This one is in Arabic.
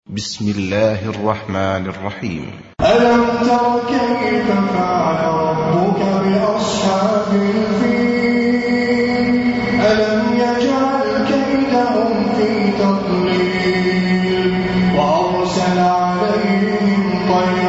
بسم الله الرحمن الرحيم. ألم تر كيف فعل ربك بأصحاب الفيل ألم يجعل كيدهم في تضليل وأرسل عليهم طيرا